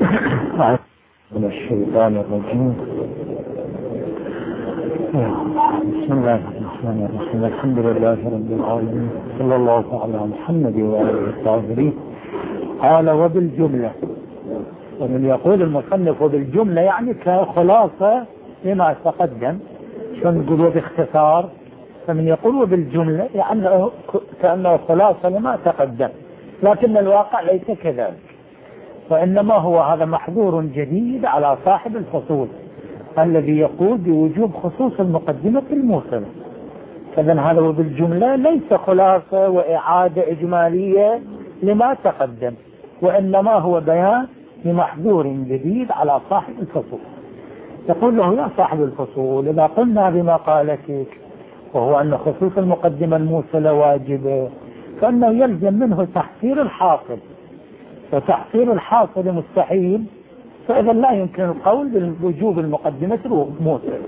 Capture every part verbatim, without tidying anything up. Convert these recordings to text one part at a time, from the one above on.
من الشيطان الرجيم. بسم الله الرحمن الرحيم. الحمد لله رب العالمين، صلى الله على محمد وآله الطاهرين. قال وبالجملة، ومن يقول المصنف وبالجملة يعني كخلاصة لما تقدم، شو نقول باختصار، فمن يقول وبالجملة يعني كأنه خلاصة لما تقدم، لكن الواقع ليس كذلك، وإنما هو هذا محظور جديد على صاحب الفصول الذي يقول بوجوب خصوص المقدمة الموصلة. فإذن هذا وبالجملة ليس خلاصة وإعادة إجمالية لما تقدم، وإنما هو بيان لمحظور جديد على صاحب الفصول. يقول له يا صاحب الفصول، إذا قلنا بما قالتك وهو أن خصوص المقدمة الموصلة واجبة، فإنه يلزم منه تحصيل الحاصل، وتحصيل الحاصل مستحيل، فإذا لا يمكن القول بوجوب المقدمة الموصلة.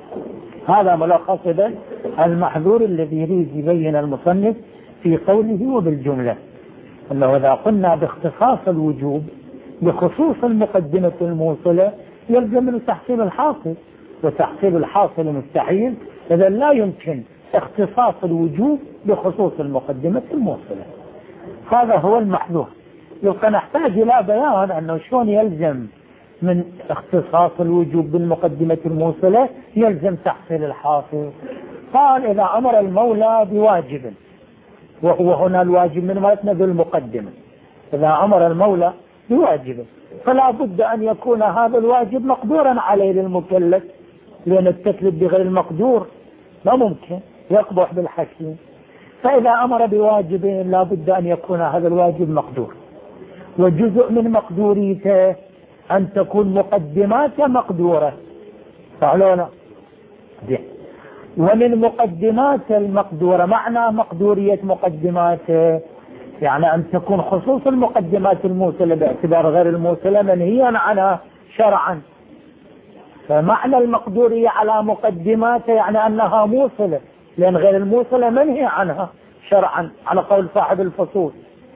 هذا ملخص المحظور الذي يريد يبين المصنف في قوله وبالجملة، أنه إذا قلنا باختصاص الوجوب بخصوص المقدمة الموصلة يلزم منه تحصيل الحاصل، وتحصيل الحاصل مستحيل، إذا لا يمكن اختصاص الوجوب بخصوص المقدمة الموصلة. هذا هو المحظور. يبقى نحتاج إلى بيان أنه شلون يلزم من اختصاص الوجوب بالمقدمة الموصلة يلزم تحصيل الحاصل. قال إذا أمر المولى بواجب، وهو هنا الواجب من مالتنا بالمقدمة، إذا أمر المولى بواجب فلا بد أن يكون هذا الواجب مقدورا عليه للمكلف، لأن التكليف بغير المقدور لا ممكن، يقبح بالحكيم. فإذا أمر بواجب لا بد أن يكون هذا الواجب مقدور، وجزء من مقدوريته أن تكون مقدماته مقدورة، فعلونا دي. ومن مقدمات المقدورة، معنى مقدورية مقدماته يعني أن تكون خصوص المقدمات الموصلة باعتبار غير الموصلة منهيا عنها شرعا. فمعنى المقدورية على مقدماته يعني أنها موصلة، لأن غير الموصلة منهي عنها شرعا على قول صاحب الفصول.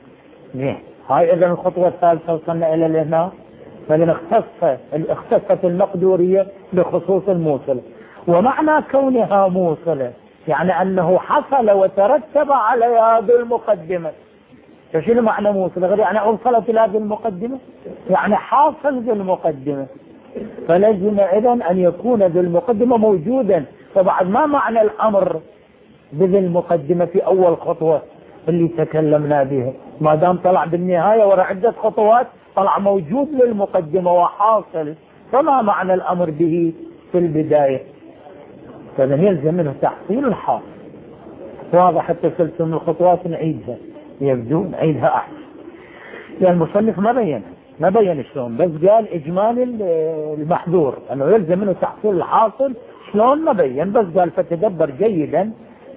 هاي إذن الخطوة الثالثة وصلنا إلى هنا. فإذن اختص اختصت المقدورية بخصوص الموصلة، ومعنى كونها موصلة يعني أنه حصل وترتب عليها بالمقدمة. شنو معنى موصلة؟ غير يعني أوصلت إلى هذه المقدمة، يعني حاصل بالمقدمة، فلازم إذن أن يكون ذي المقدمة موجودا. فبعد ما معنى الأمر بذي المقدمة في أول خطوة اللي تكلمنا بها، ما دام طلع بالنهاية وراء عدة خطوات طلع موجود للمقدمة وحاصل، فما معنى الأمر به في البداية؟ فإذا يلزم منه تحصيل الحاصل. واضح التسلسل من الخطوات نعيدها، يبدو نعيدها أحسن، يعني المصنف ما بين ما بين شلون، بس قال إجمالي المحظور أنه يلزم منه تحصيل الحاصل، شلون ما بين، بس قال فتدبر جيدا.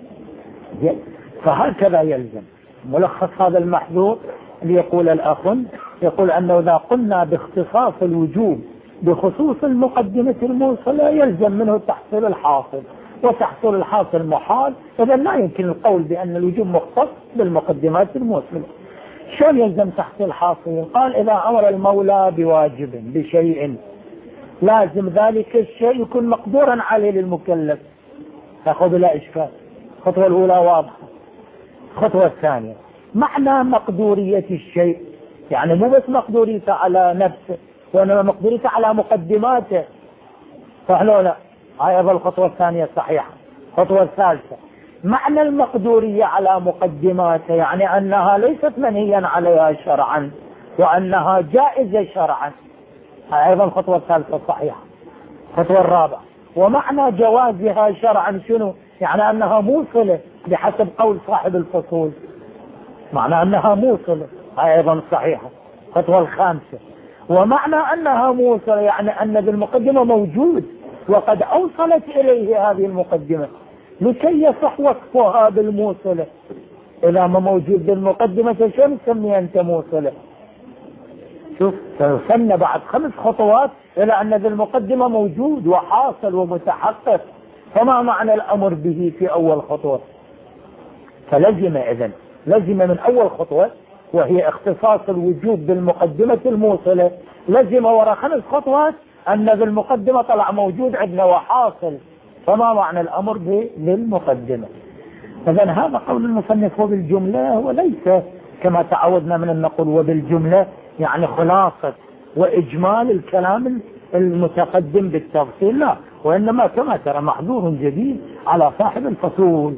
فهكذا يلزم ملخص هذا المحظور اللي يقول الأخ، يقول أنه إذا قلنا باختصاص الوجوب بخصوص المقدمة الموصلة يلزم منه تحصيل الحاصل، وتحصيل الحاصل محال، إذا لا يمكن القول بأن الوجوب مختص بالمقدمات الموصلة. شلون يلزم تحصيل الحاصل؟ قال إذا أمر المولى بواجب بشيء لازم ذلك الشيء يكون مقدورا عليه للمكلف. تأخذ بلا إشكال. الخطوة الأولى واضحة. الخطوة الثانية معنى مقدورية الشيء، يعني مو بس مقدوريته على نفسه، وإنما مقدوريته على مقدماته. فهلو لا، هاي أيضا الخطوة الثانية صحيحة. الخطوة الثالثة معنى المقدورية على مقدماته، يعني أنها ليست منهيا عليها شرعا، وأنها جائزة شرعا. هاي أيضا الخطوة الثالثة صحيحة. الخطوة الرابعة ومعنى جوازها شرعا شنو؟ يعني أنها موصلة بحسب قول صاحب الفصول، معنى أنها موصلة، هاي أيضا صحيحة. الخطوة الخامسة ومعنى أنها موصلة يعني أن بالمقدمة موجود وقد أوصلت إليه هذه المقدمة لكي يصح وصفها بالموصلة. إذا ما موجود بالمقدمة شو نسميها أنت موصلة؟ شوف، وصلنا بعد خمس خطوات إلى أن ذي المقدمة موجود وحاصل ومتحقق، فما معنى الأمر به في أول خطوة؟ فلزم إذن لزم من أول خطوة وهي اختصاص الوجوب بالمقدمة الموصلة، لزم ورا خمس خطوات أن بالمقدمة طلع موجود عندنا وحاصل، فما معنى الأمر للمقدمة؟ إذن هذا قول المصنف وبالجملة، وليس كما تعودنا من أن نقول وبالجملة يعني خلاصة وإجمال الكلام المتقدم بالتفصيل، لا، وإنما كما ترى محظور جديد على صاحب الفصول.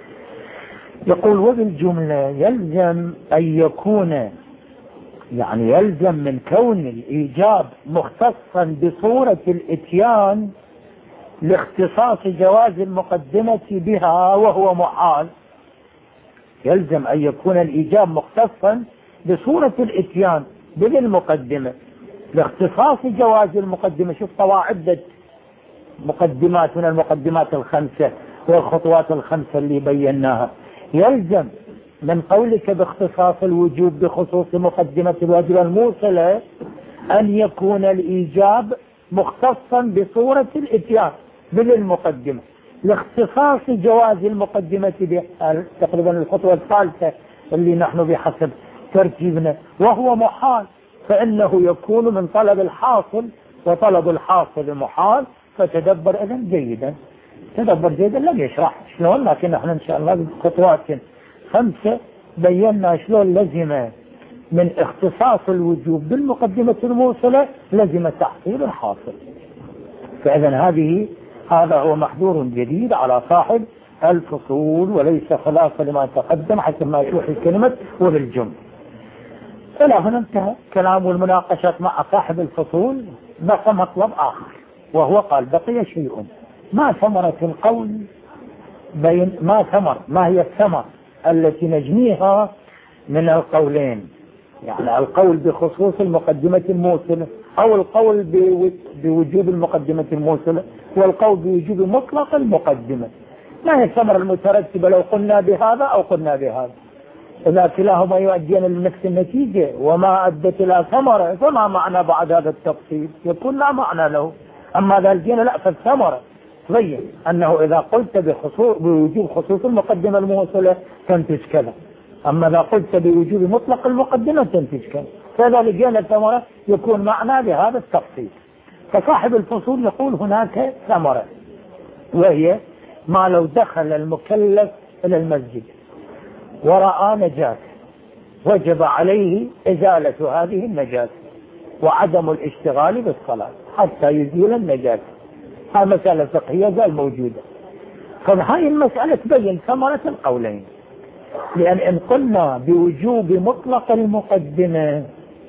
يقول وبالجملة يلزم أن يكون، يعني يلزم من كون الإيجاب مختصا بصورة الإتيان لاختصاص جواز المقدمة بها وهو محال. يلزم أن يكون الإيجاب مختصا بصورة الإتيان بالمقدمة لاختصاص جواز المقدمة. شوف طواعدة مقدمات من المقدمات الخمسة والخطوات الخمسة اللي بيناها. يلزم من قولك باختصاص الوجوب بخصوص مقدمة الواجب الموصلة أن يكون الإيجاب مختصا بصورة الإتيان بالمقدمة لاختصاص جواز المقدمة بها، تقريبا الخطوة الثالثة اللي نحن بحسب ترتيبنا، وهو محال، فإنه يكون من طلب الحاصل، وطلب الحاصل محال. فتدبر إذن جيدا، تدبر جيدا. لم يشرح شلون، لكن نحن إن شاء الله بخطوات خمسة بينا شلون لزم من اختصاص الوجوب بالمقدمة الموصلة لزم تحصيل الحاصل. فإذن هذه هذا هو محظور جديد على صاحب الفصول، وليس خلافا لما تقدم حسب ما توحي كلمة وبالجملة. إلى هنا انتهى كلام والمناقشات مع صاحب الفصول. بقى مطلب آخر، وهو قال بقي شيء، ما ثمرة القول بين ما ثمر ما هي الثمر التي نجنيها من القولين، يعني القول بخصوص المقدمة الموصلة أو القول بوجوب المقدمة الموصلة والقول بوجوب مطلق المقدمة. ما هي الثمرة المترتبة لو قلنا بهذا أو قلنا بهذا؟ إذا كلاهما يؤدينا لنفس النتيجة وما أدت إلى ثمرة، فما معنى بعد هذا التفصيل؟ يكون لا معنى له. أما إذا لقينا لا، فالثمرة تبين أنه إذا قلت بخصوص بوجوب خصوص المقدمة الموصلة تنتج كذا، أما إذا قلت بوجوب مطلق المقدمة تنتج كذا. فإذا لقينا الثمرة يكون معنى بهذا التفصيل. فصاحب الفصول يقول هناك ثمرة، وهي ما لو دخل المكلف إلى المسجد ورأى نجاسة وجب عليه إزالة هذه النجاسة وعدم الاشتغال بالصلاة حتى يزيل النجاسة. هذه مسألة فقهية زال موجودة. فهذه المسألة تبين ثمرة القولين، لأن إن قلنا بوجوب مطلق المقدمة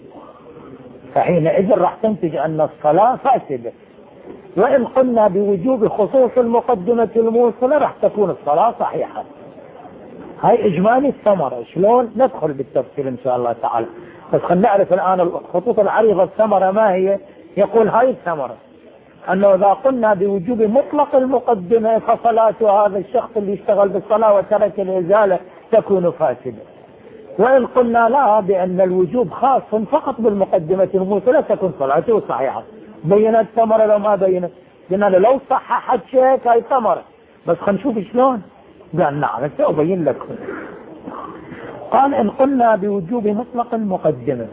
فحينئذ راح تنتج أن الصلاة فاسدة، وإن قلنا بوجوب خصوص المقدمة الموصلة راح تكون الصلاة صحيحة. هاي إجمالي الثمرة. شلون؟ ندخل بالتفصيل إن شاء الله تعالى، بس خلينا نعرف الآن الخطوط العريضة الثمرة ما هي. يقول هاي الثمرة أنه إذا قلنا بوجوب مطلق المقدمة فصلاة هذا الشخص اللي يشتغل بالصلاة وترك الإزالة تكون فاسدة، وإن قلنا لا بأن الوجوب خاص فقط بالمقدمة الموصلة تكون صلاته صحيحة. بينت الثمرة لو ما بينت؟ قلنا لو صححت شيء هاي ثمرة، بس خلينا نشوف شلون. قال نعم سأبين لكم. قال إن قلنا بوجوب مطلق المقدمة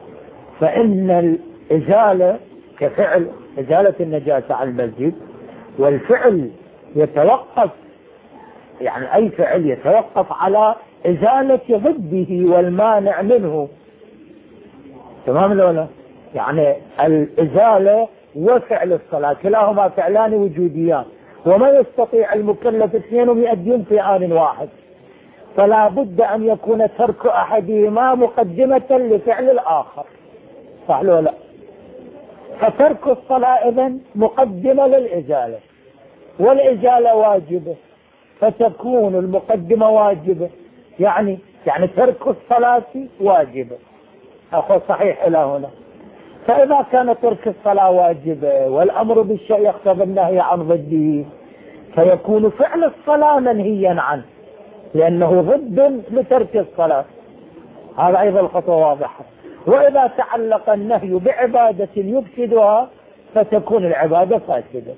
فإن الإزالة كفعل إزالة النجاسة على المسجد، والفعل يتوقف، يعني أي فعل يتوقف على إزالة ضده والمانع منه. تمام ولا؟ يعني الإزالة وفعل الصلاة كلاهما فعلان وجوديان، وما يستطيع المكلف اثنينهم يؤدين في آن واحد، فلا بد أن يكون ترك أحدهما مقدمة لفعل الآخر. صح ولا لا؟ فترك الصلاة إذن مقدمة للإزالة، والإزالة واجبة، فتكون المقدمة واجبة، يعني يعني ترك الصلاة واجبة. أخو صحيح إلى هنا. فإذا كان ترك الصلاة واجبة والأمر بالشيء يقتضي النهي عن ضده فيكون فعل الصلاة منهيا عنه لأنه ضد لترك الصلاة. هذا أيضا الخطوة واضحة. وإذا تعلق النهي بعبادة يفسدها فتكون العبادة فاسدة.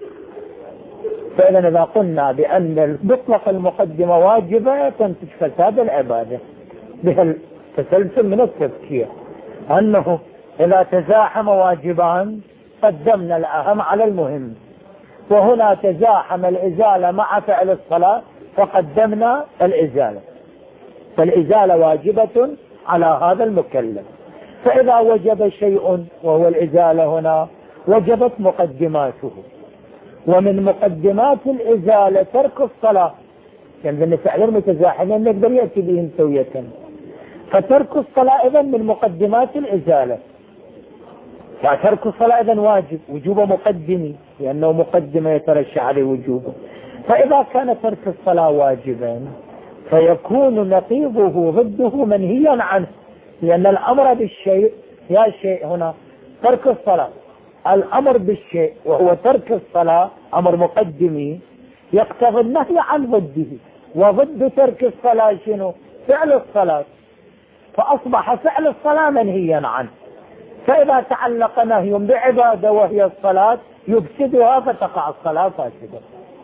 فإذا إذا قلنا بأن مطلق المقدمة واجبة تنتج فساد العبادة بها التسلسل من التفكير، أنه إذا تزاحم واجبان قدمنا الأهم على المهم، وهنا تزاحم الإزالة مع فعل الصلاة فقدمنا الإزالة، فالإزالة واجبة على هذا المكلف. فإذا وجب شيء وهو الإزالة هنا وجبت مقدماته، ومن مقدمات الإزالة ترك الصلاة، يعني أن فعل المتزاحمين نقدر يأتي بهم سوية، فترك الصلاة إذن من مقدمات الإزالة، فترك الصلاة إذن واجب وجوب مقدمي لأنه مقدمة يترشح عليه وجوبه. فإذا كان ترك الصلاة واجبا فيكون نقيضه ضده منهيا عنه، لأن الأمر بالشيء يا شيء هنا ترك الصلاة، الأمر بالشيء وهو ترك الصلاة أمر مقدمي يقتضي النهي عن ضده، وضد ترك الصلاة شنو؟ فعل الصلاة، فأصبح فعل الصلاة منهيا عنه. فإذا تعلق نهي بعبادة وهي الصلاة يفسدها فتقع الصلاة فاسدة.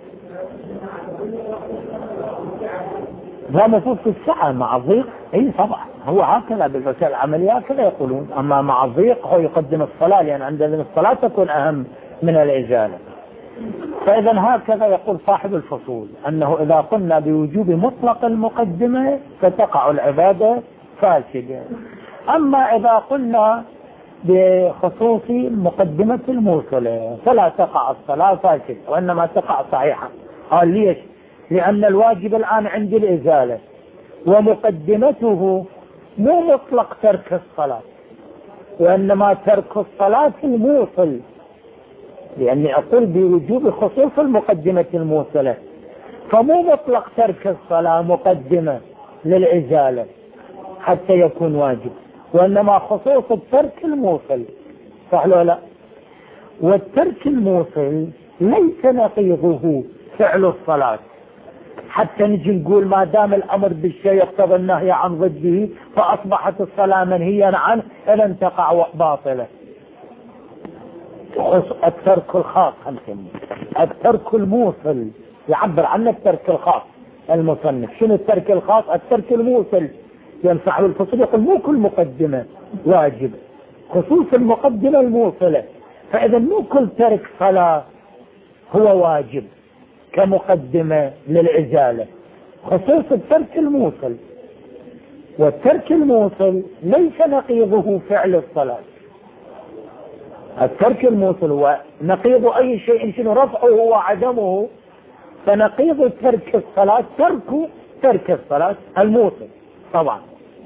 لا مفروض في السعة مع الضيق، اي طبعا هو هكذا بالوسائل العملية هكذا يقولون، اما مع الضيق هو يقدم الصلاة لان عندنا الصلاة تكون اهم من الإزالة. فاذا هكذا يقول صاحب الفصول انه اذا قلنا بوجوب مطلق المقدمة فتقع العبادة فاسدة، اما اذا قلنا بخصوص مقدمة الموصلة فلا تقع الصلاة فاسدة وانما تقع صحيحة. قال ليش؟ لأن الواجب الآن عندي الإزالة، ومقدمته مو مطلق ترك الصلاة وإنما ترك الصلاة الموصل، لأني أقول بوجوب خصوص المقدمة الموصلة، فمو مطلق ترك الصلاة مقدمة للإزالة حتى يكون واجب، وإنما خصوص الترك الموصل، صح ولا لا؟ والترك الموصل ليس نقيضه فعل الصلاة، حتى نجي نقول ما دام الأمر بالشيء يقتضي النهي عن ضده فأصبحت الصلاة منهيا عنه إذا تقع باطلة. الترك الخاص الترك الموصل يعبر عنه الترك الخاص المصنف. شنو الترك الخاص؟ الترك الموصل، لأن صاحب الفصل يقول مو كل مقدمة واجب، خصوص المقدمة الموصلة، فإذا مو كل ترك صلاة هو واجب كمقدمة للإزالة، خصوص الترك الموصل. والترك الموصل ليس نقيضه فعل الصلاة، الترك الموصل هو نقيض أي شيء شنو رفعه وعدمه، فنقيض ترك الصلاة ترك ترك الصلاة الموصل طبعا.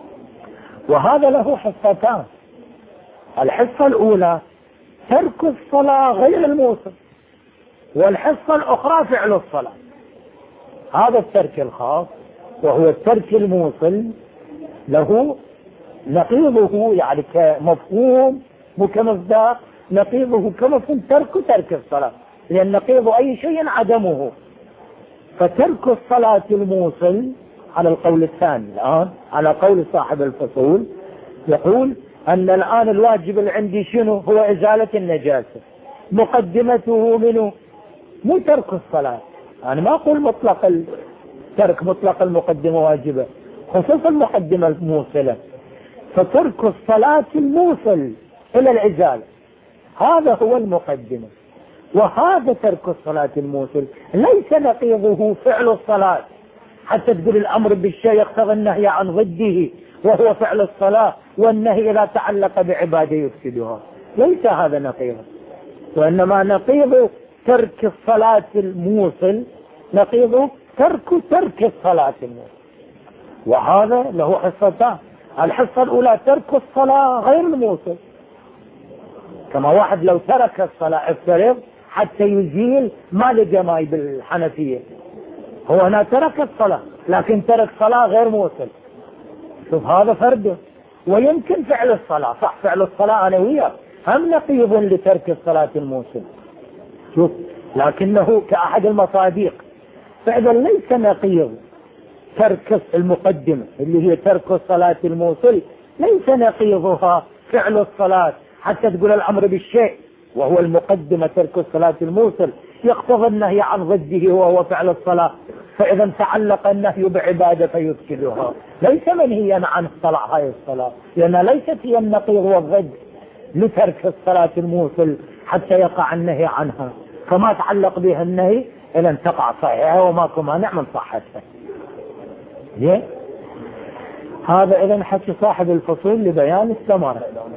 وهذا له حصتان، الحصة الأولى ترك الصلاة غير الموصل، والحصة الأخرى فعل الصلاة. هذا الترك الخاص وهو الترك الموصل له نقيضه يعني كمفهوم مو كمصداق، نقيضه كمفهوم ترك ترك الصلاة، لأن نقيض أي شيء عدمه. فترك الصلاة الموصل على القول الثاني الآن على قول صاحب الفصول يقول أن الآن الواجب اللي عندي شنو؟ هو إزالة النجاسة، مقدمته منه مو ترك الصلاة. أنا ما أقول مطلق الترك مطلق المقدمة واجبة، خصوصا المقدمة الموصلة، فترك الصلاة الموصل إلى الإزالة هذا هو المقدمة. وهذا ترك الصلاة الموصل ليس نقيضه فعل الصلاة، حتى تقول الأمر بالشيء يقتضي النهي عن ضده وهو فعل الصلاة، والنهي إذا تعلق بعبادة يفسدها، ليس هذا نقيضه، وإنما نقيض ترك الصلاة الموصل نقيضه ترك ترك الصلاة الموصل. وهذا له حصتان، الحصة الأولى ترك الصلاة غير الموصل، كما واحد لو ترك الصلاة افترض حتى يزيل ما لقى ماي بالحنفية، هو هنا ترك الصلاة لكن ترك صلاة غير موصل، شوف هذا فرده. ويمكن فعل الصلاة، صح فعل الصلاة أنا وياه هم نقيض لترك الصلاة الموصل، شوف لكنه كأحد المصادق. فإذا ليس نقيض ترك المقدمة اللي هي ترك الصلاة الموصل، ليس نقيضها فعل الصلاة، حتى تقول الأمر بالشيء وهو المقدمة ترك الصلاة الموصل يقتضي النهي عن ضده وهو فعل الصلاة، فإذا تعلق النهي بعبادة فيفسدها، ليس منهيا عن الصلاة هاي الصلاة، لأنها ليست هي النقيض والضد، لترك الصلاة الموصل حتى يقع النهي عنها، فما تعلق بها النهي إلى أن تقع صحيحة وماكو مانع من صحتها. هذا إذن حكي صاحب الفصول لبيان الثمرة.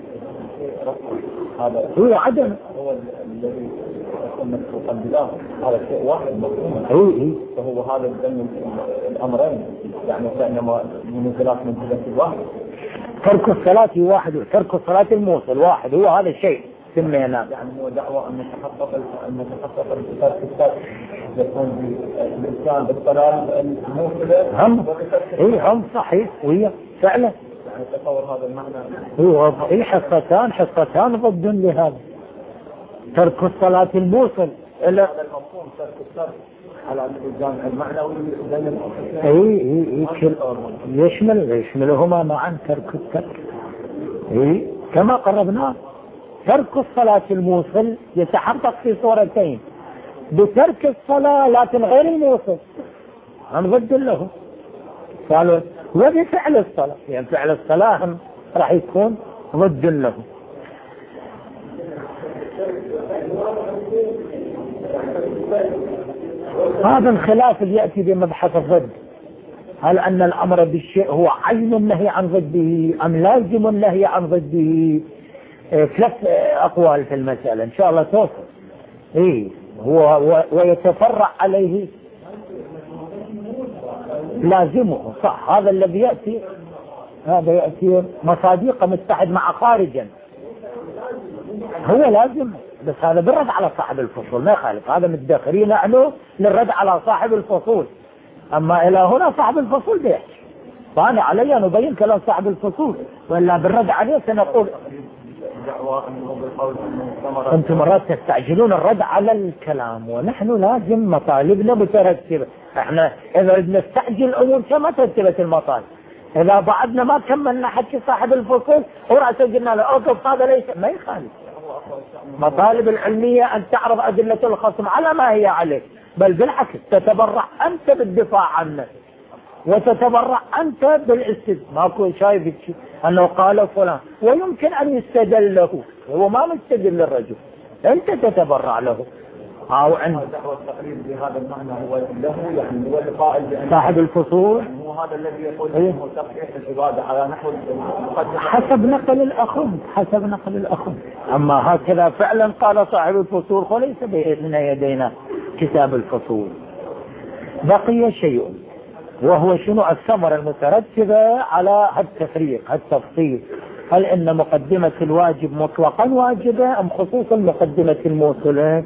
هذا هو عدم هو الذي يسمى التقديرات، هذا شيء واحد مفهوم. اي اي فهو هذا الدم الأمرين، يعني كأنما منزلات من جهة الواحد. ترك الصلاة واحد، ترك الصلاة الموصل واحد، هو هذا الشيء سمينا. يعني هو دعوة أن يتحقق أن يتحقق ترك الصلاة، يكون الإنسان بالصلاة الموصلة هم اي هم صحيح وهي فعلا. يعني تصور هذا المعنى. هو اي حصتان حصتان ضد لهذا. ترك الصلاة الموصل إلا هذا المفهوم ترك الصلاة على الجامع المعنوي بين اي اي اي يشمل يشملهما معا ترك الترك. اي كما قربنا ترك الصلاة الموصل يتحقق في صورتين، بترك الصلاة لكن غير الموصل هم ضد له. قالوا وبفعل الصلاة، يعني فعل الصلاة هم راح يكون ضد له. هذا الخلاف اللي يأتي بمبحث الضد، هل أن الأمر بالشيء هو عين النهي عن ضده أم لازم النهي عن ضده؟ ثلاث أقوال في المسألة إن شاء الله توصل. إيه هو ويتفرع عليه لازمه، صح، هذا الذي يأتي هذا يأتي مصاديق متحد مع خارجا، هو لازم، بس هذا بالرد على صاحب الفصول ما يخالف، هذا متدخلين نحن للرد على صاحب الفصول. أما إلى هنا صاحب الفصول بيحكي، فأنا علي أن أبين كلام صاحب الفصول، وإلا بالرد عليه سنقول أنتم مرات تستعجلون الرد على الكلام، ونحن لازم مطالبنا مترتبة. احنا إذا نستعجل الأمور كما ترتبت المطالب، إذا بعدنا ما كملنا حكي صاحب الفصول ورأسه قلنا له أوقف هذا ليس ما يخالف. مطالب العلمية أن تعرض أدلة الخصم على ما هي عليه، بل بالعكس تتبرع أنت بالدفاع عنه وتتبرع أنت بالاستدلال. ماكو شايف أنه قال فلان ويمكن أن يستدل له، هو ما مستدل للرجل، أنت تتبرع له. أو عند دعوة التقريب بهذا المعنى هو له، يعني هو القائل بأن صاحب الفصول هو هذا الذي يقول انه تصحيح العبادة على نحو المقدمة حسب نقل الأخذ حسب نقل الأخذ. أما هكذا فعلا قال صاحب الفصول وليس بين يدينا كتاب الفصول. بقي شيء وهو شنو الثمرة المترتبة على التفريق التفصيل، هل إن مقدمة الواجب مطلقا واجبة أم خصوصا مقدمة الموصلة؟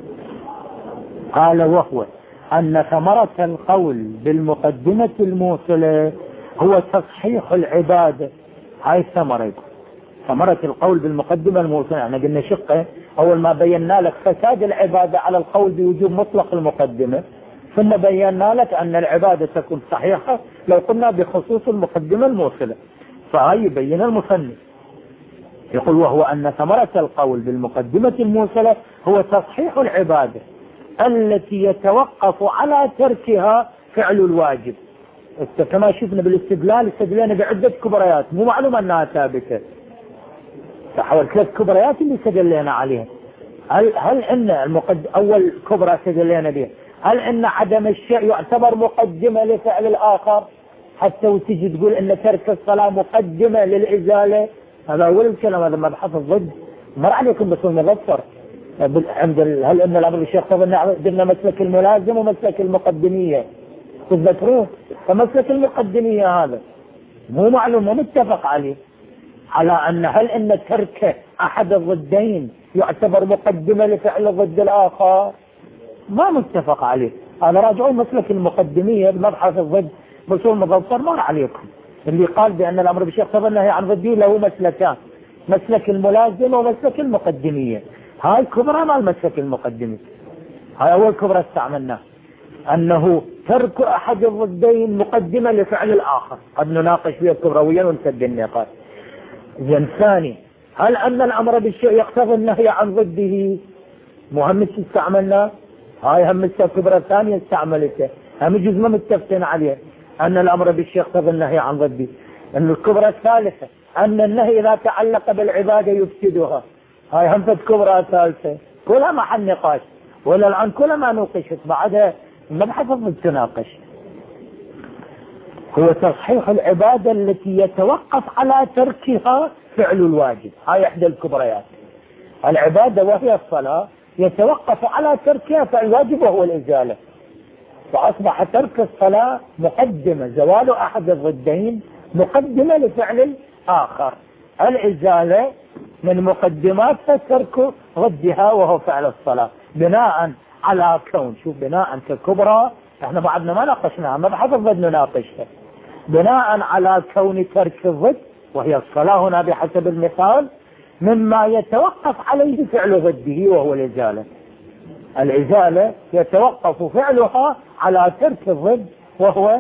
قال وهو أن ثمرة القول بالمقدمة الموصلة هو تصحيح العبادة. هاي الثمرة، ثمرة القول بالمقدمة الموصلة، يعني قلنا شقة، أول ما بينا لك فساد العبادة على القول بوجوب مطلق المقدمة، ثم بينا لك أن العبادة تكون صحيحة لو قلنا بخصوص المقدمة الموصلة. فهاي يبين المصنف يقول وهو أن ثمرة القول بالمقدمة الموصلة هو تصحيح العبادة التي يتوقف على تركها فعل الواجب. كما شفنا بالاستدلال استدلنا بعدة كبريات مو معلوم أنها ثابتة، فحول ثلاث كبريات اللي استدلنا عليها. هل هل ان المقد... أول كبرى استدلنا بها، هل ان عدم الشيء يعتبر مقدمة لفعل الآخر حتى وتجي تقول ان ترك الصلاة مقدمة للإزالة؟ هذا أول الكلام، هذا مبحث الضد مر عليكم بس المظفر عند ال... هل ان الأمر الشيخ قلنا مسلك الملازم ومسلك المقدمية تذكروه، فمسلك المقدمية هذا مو معلوم ومتفق عليه على أن هل ان ترك أحد الضدين يعتبر مقدمة لفعل الضد الآخر، ما متفق عليه. هذا راجعون مسلك المقدمية بمبحث الضد بصول مظفر مر عليكم، اللي قال بأن الأمر بالشيخ قبل النهي عن ضده له مسلكان، مسلك الملازم ومسلك المقدمية. هاي كبرى مع المسلك المقدمي، هاي أول كبرى استعملناه، أنه ترك أحد الضدين مقدمة لفعل الآخر، قد نناقش فيها كبرويا ونسد النقاط. زين ثاني، هل أن الأمر بالشيء يقتضي النهي عن ضده؟ مهم استعملناه، هاي هم الكبرى الثانية استعملته، هم جزء ما متفقين عليه أن الأمر بالشيء يقتضي النهي عن ضده. أن الكبرى الثالثة أن النهي إذا تعلق بالعبادة يفسدها، هاي همسة كبرى ثالثة كلها محل نقاش، ولا الآن كلها ما نوقشت بعدها المبحث تناقش. هو تصحيح العبادة التي يتوقف على تركها فعل الواجب، هاي إحدى الكبريات. العبادة وهي الصلاة يتوقف على تركها فعل الواجب وهو الإزالة، فأصبح ترك الصلاة مقدمة، زوال أحد الضدين مقدمة لفعل الآخر. الإزالة من مقدمات ترك ضدها وهو فعل الصلاة، بناء على كون، شوف بناء ككبرى احنا بعدنا ما ناقشناها، ما بحث الضد نناقشها، بناء على كون ترك الضد وهي الصلاة هنا بحسب المثال مما يتوقف عليه فعل ضده وهو الإزالة. الإزالة يتوقف فعلها على ترك الضد وهو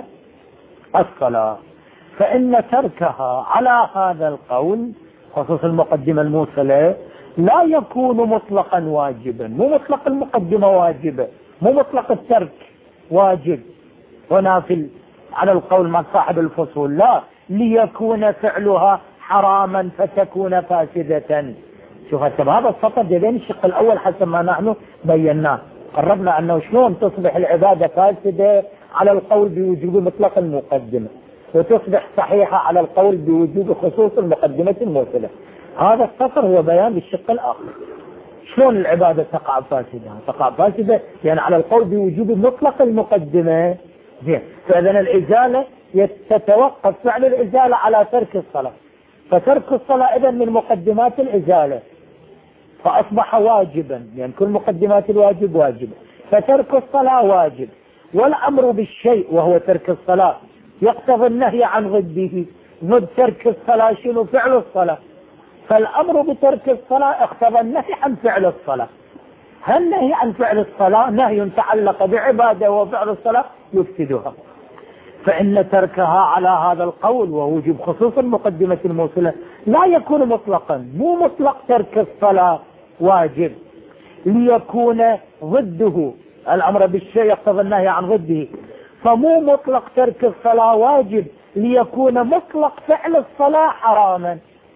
الصلاة، فإن تركها على هذا القول خصوص المقدمة الموصلة لا يكون مطلقا واجبا، مو مطلق المقدمة واجبة، مو مطلق الترك واجب ونافل على القول مع صاحب الفصول، لا، ليكون فعلها حراما فتكون فاسدة. شوف هذا السطر بين الشق الأول حسب ما نحن بيناه، قربنا أنه شلون تصبح العبادة فاسدة على القول بوجوب مطلق المقدمة، وتصبح صحيحة على القول بوجوب خصوص المقدمة الموصلة. هذا السطر هو بيان بالشق الآخر شلون العبادة تقع فاسدة، تقع فاسدة يعني على القول بوجوب مطلق المقدمة. زين، فإذا الإزالة تتوقف فعل الإزالة على ترك الصلاة، فترك الصلاة إذن من مقدمات الإزالة، فأصبح واجبا لأن يعني كل مقدمات الواجب واجبة، فترك الصلاة واجب. والأمر بالشيء وهو ترك الصلاة يقتضي النهي عن ضده، ضد ترك الصلاة شنو؟ فعل الصلاة، فالأمر بترك الصلاة اقتضى النهي عن فعل الصلاة. هل النهي عن فعل الصلاة نهي تعلق بعبادة وفعل الصلاة يفسدها، فإن تركها على هذا القول ووجوب خصوص المقدمة الموصلة لا يكون مطلقا، مو مطلق ترك الصلاة واجب، ليكون ضده الأمر بالشيء يقتضي النهي عن ضده، فمو مطلق ترك الصلاة واجب ليكون مطلق فعل الصلاة حراما،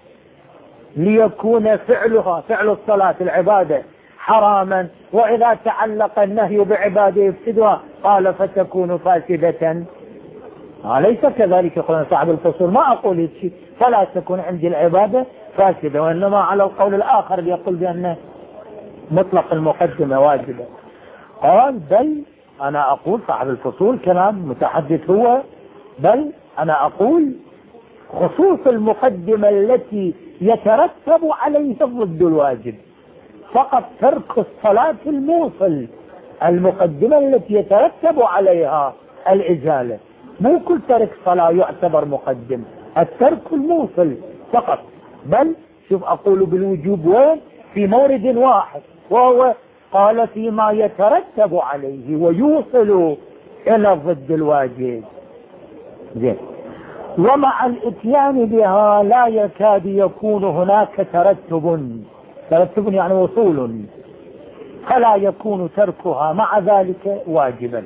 ليكون فعلها فعل الصلاة العبادة حراما، وإذا تعلق النهي بعبادة يفسدها قال فتكون فاسدة. أليس كذلك يقول صاحب الفصول؟ ما أقول هيك، فلا تكون عندي العبادة فاسدة، وإنما على القول الآخر اللي يقول بأن مطلق المقدمة واجبة. قال بل أنا أقول، صاحب الفصول كلام متحدث هو، بل أنا أقول خصوص المقدمة التي يترتب عليها ضد الواجب، فقط ترك الصلاة الموصل، المقدمة التي يترتب عليها الإزالة، مو كل ترك صلاة يعتبر مقدم، الترك الموصل فقط. بل شوف أقول بالوجوب وين؟ في مورد واحد، وهو قال فيما يترتب عليه ويوصل إلى ضد الواجب. زين، ومع الاتيان بها لا يكاد يكون هناك ترتب، ترتب يعني وصول، فلا يكون تركها مع ذلك واجبا.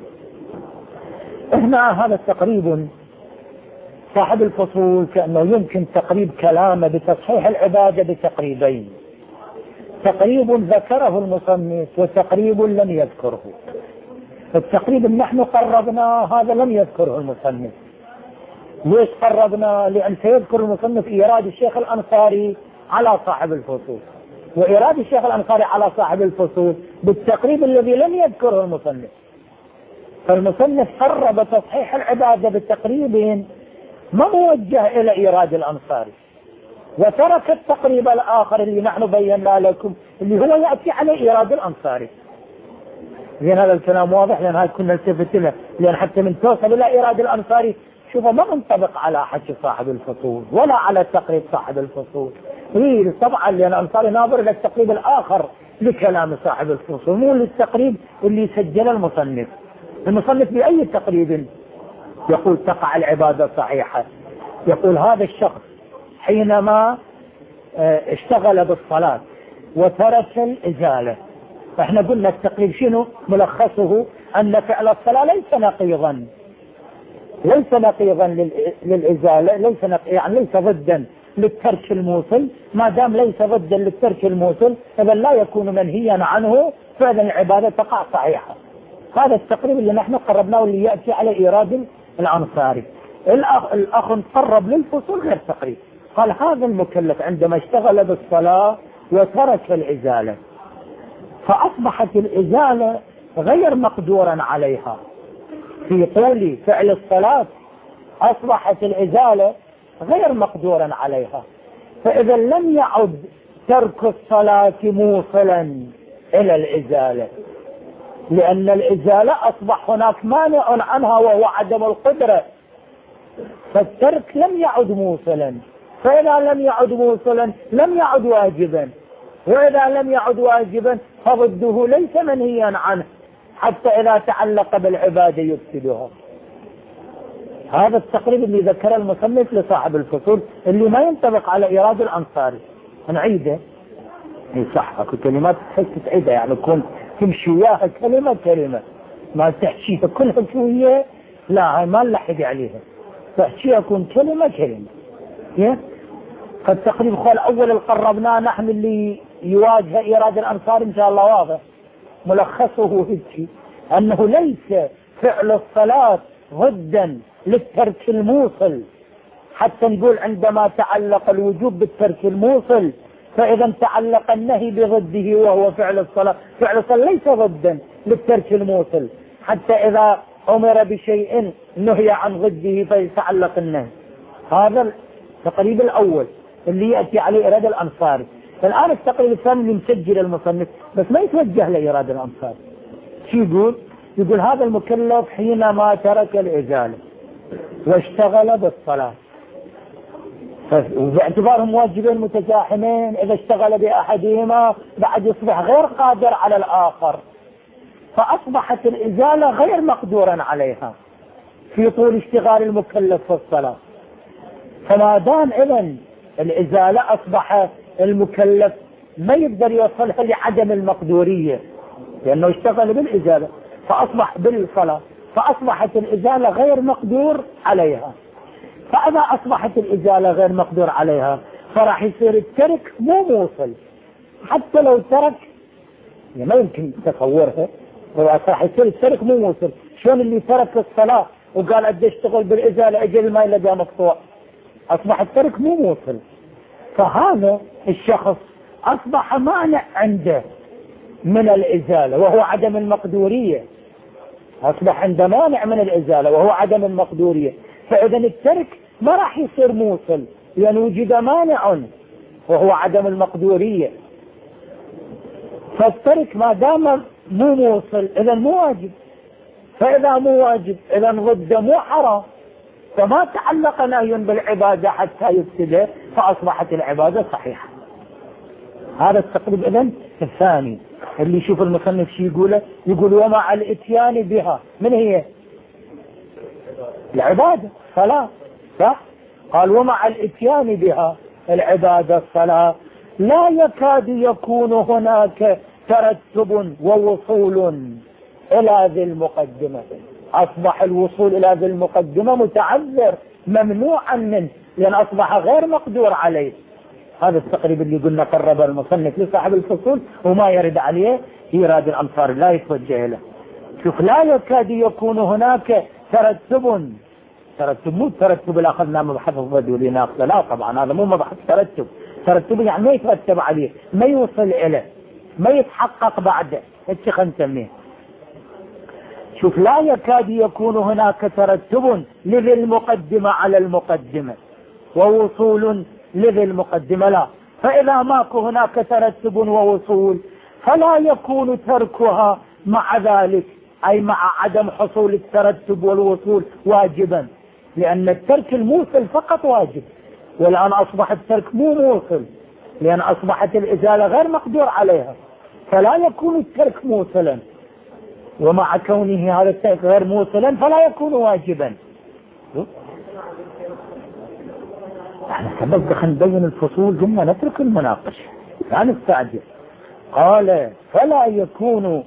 هنا هذا التقريب صاحب الفصول كأنه يمكن تقريب كلامه بتصحيح العبادة بتقريبين، تقريب ذكره المصنف وتقريب لم يذكره. التقريب نحن قربنا هذا لم يذكره المصنف. ليش قربنا؟ لأن سيذكر المصنف إيراد الشيخ الأنصاري على صاحب الفصول، وإيراد الشيخ الأنصاري على صاحب الفصول بالتقريب الذي لم يذكره المصنف، فالمصنف قرب تصحيح العبادة بالتقريب ما موجه إلى إيراد الأنصاري، وترك التقريب الآخر اللي نحن بينا لكم اللي هو يأتي على إيراد الأنصاري. لأن هذا الكلام واضح، لأن هذا كنا نلتفت له، لأن حتى من توصل إلى إيراد الأنصاري شوفوا ما منطبق على حكي صاحب الفصول ولا على تقريب صاحب الفصول. إيه طبعا لأن الأنصاري ناظر إلى التقريب الآخر لكلام صاحب الفصول، مو للتقريب اللي سجل المصنف. المصنف بأي تقريب يقول تقع العبادة صحيحة؟ يقول هذا الشخص حينما اشتغل بالصلاة وترك الإزالة، فاحنا قلنا التقريب شنو ملخصه؟ أن فعل الصلاة ليس نقيضا، ليس نقيضا للإزالة، ليس نقيضا يعني ليس ضدا للترك الموصل، ما دام ليس ضدا للترك الموصل إذا لا يكون منهيا عنه، فإذا العبادة تقع صحيحة. هذا التقريب اللي نحن قربناه واللي يأتي على إيراد الأنصاري. الأخ, الأخ قرب للفصول غير تقريب، قال هذا المكلف عندما اشتغل بالصلاة وترك الإزالة فأصبحت الإزالة غير مقدورا عليها في طول فعل الصلاة، أصبحت الإزالة غير مقدورا عليها، فإذا لم يعد ترك الصلاة موصلا إلى الإزالة، لأن الإزالة أصبح هناك مانع عنها وهو عدم القدرة، فالترك لم يعد موصلا، فإذا لم يعد موصلا لم يعد واجبا، وإذا لم يعد واجبا فضده ليس منهيا عنه حتى إذا تعلق بالعبادة يفسدها. هذا التقريب اللي ذكر المصنف لصاحب الفصول اللي ما ينطبق على إيراد الأنصاري. نعيده صح، اكو كلمات تحس تعيدها، يعني تكون تمشي وياها كلمة كلمة، ما تحكيها كلها شوية، لا هاي ما نلحق عليها، تحكيها كون كلمة كلمة. فالتقريب خال أول اللي قربناه نحن اللي يواجه إيراد الأنصار إن شاء الله واضح. ملخصه هيك أنه ليس فعل الصلاة ضدا للترك الموصل، حتى نقول عندما تعلق الوجوب بالترك الموصل فإذا تعلق النهي بضده وهو فعل الصلاة، فعل الصلاة ليس ضدا للترك الموصل، حتى إذا أمر بشيء نهي عن ضده فيتعلق النهي. هذا التقريب الأول اللي يأتي عليه إرادة الأنصاري. الآن التقريب الثاني اللي مسجل المصنف بس ما يتوجه لإرادة الأنصاري. شو يقول؟ يقول هذا المكلف حينما ترك الإزالة واشتغل بالصلاة، وباعتبارهم واجبين متزاحمين، إذا اشتغل بأحدهما بعد يصبح غير قادر على الآخر، فأصبحت الإزالة غير مقدورا عليها في طول اشتغال المكلف في الصلاة. فما دام إذن الإزالة أصبح المكلف ما يقدر يوصلها لعدم المقدورية لأنه اشتغل بالإزالة فأصبح بالصلاة، فأصبحت الإزالة غير مقدور عليها. فإذا أصبحت الإزالة غير مقدور عليها فراح يصير الترك مو موصل، حتى لو ترك يعني ما يمكن تصورها، راح يصير الترك مو موصل. شلون اللي ترك الصلاة وقال أدي اشتغل بالإزالة أجل ما يلقى مقطوع، أصبح الترك مو موصل. فهذا الشخص أصبح مانع عنده من الإزالة وهو عدم المقدورية، أصبح عنده مانع من الإزالة وهو عدم المقدورية، فإذا الترك ما راح يصير موصل لأن وجد مانع وهو عدم المقدورية. فالترك ما دام مو موصل إذا مو واجب، فإذا مو واجب إذا ضد مو حرام، فما تعلق نهي بالعبادة حتى يفسده فأصبحت العبادة صحيحة. هذا التقريب إذن الثاني اللي يشوف المصنف شي يقوله، يقول ومع الاتيان بها من هي العبادة الصلاة، صح؟ قال ومع الاتيان بها العبادة الصلاة لا يكاد يكون هناك ترتب ووصول إلى ذي المقدمة. أصبح الوصول إلى ذي المقدمة متعذر ممنوعا منه لأن أصبح غير مقدور عليه. هذا التقريب اللي قلنا قرب المصنف لصاحب الفصول وما يرد عليه إيراد الأنصار لا يتوجه له. شوف لا يكاد يكون هناك ترتب، ترتب مو ترتب اللي أخذنا مبحث الضد ناقصة، لا طبعا هذا مو مبحث ترتب، ترتب يعني ما يترتب عليه، ما يوصل إليه، ما يتحقق بعده، هيك خلينا نسميه. شوف لا يكاد يكون هناك ترتب لذي المقدمة على المقدمة ووصول لذي المقدمة، لا. فإذا ماكو هناك ترتب ووصول فلا يكون تركها مع ذلك أي مع عدم حصول الترتب والوصول واجبا، لأن الترك الموصل فقط واجب، والآن أصبح الترك مو موصل لأن أصبحت الإزالة غير مقدور عليها، فلا يكون الترك موصلا، ومع كونه هذا الترك غير موصلا فلا يكون واجبا. احنا سبب خلينا نبين الفصول قلنا نترك المناقشة لا نستعجل. قال فلا يكون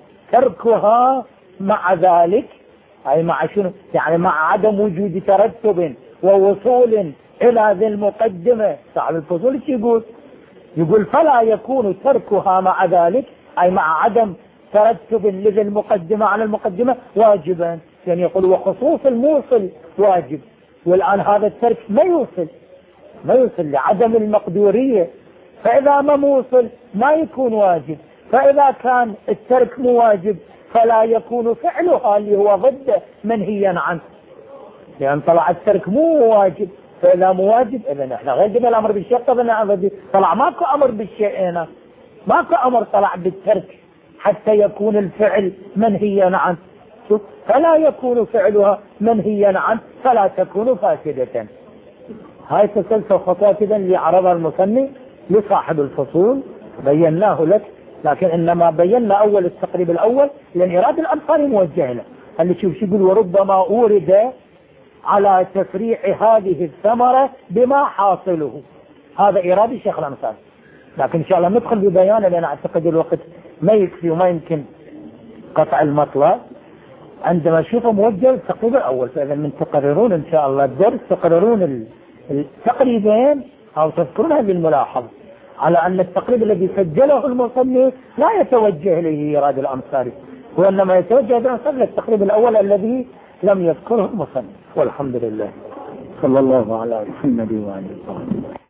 تركها مع ذلك أي مع شنو؟ يعني مع عدم وجود ترتب ووصول إلى ذي المقدمة. صاحب الفصول ايش يقول؟ يقول فلا يكون تركها مع ذلك، أي مع عدم ترتب لذي المقدمة على المقدمة، واجبا. يعني يقول وخصوص الموصل واجب، والآن هذا الترك ما يوصل ما يوصل لعدم المقدورية، فإذا ما موصل ما يكون واجب. فإذا كان الترك مو واجب فلا يكون فعلها اللي هو ضده منهيا عنه، لأن طلع الترك مو واجب. فإذا مو واجب إذا احنا غير قبل الأمر بالشيء قبل الأمر طلع ماكو أمر بالشيء هنا، ماكو أمر طلع بالترك حتى يكون الفعل منهيا عنه. شوف، فلا يكون فعلها منهيا عنه فلا تكون فاسدة. هاي تسلسل خطوات إذن اللي عرضها المصنف لصاحب الفصول بيناه لك، لكن إنما بينا أول التقريب الأول لأن إرادة الأمثال موجه له. اللي شوف شو يقول وربما أورد على تفريع هذه الثمرة بما حاصله، هذا إرادة الشيخ الأمثال. لكن إن شاء الله ندخل ببيانه لأن أعتقد الوقت ما يكفي وما يمكن قطع المطلب عندما أشوفه موجه التقريب الأول. فإذا من تقررون إن شاء الله الدرس تقررون التقريبين أو تذكرون هذه الملاحظة على أن التقريب الذي سجله المصنف لا يتوجه إليه إرادة الأمثال، وإنما يتوجه بالأمثال للتقريب الأول الذي لم يذكره المصنف. والحمد لله، صلى الله على محمد وعلى آله وصحبه.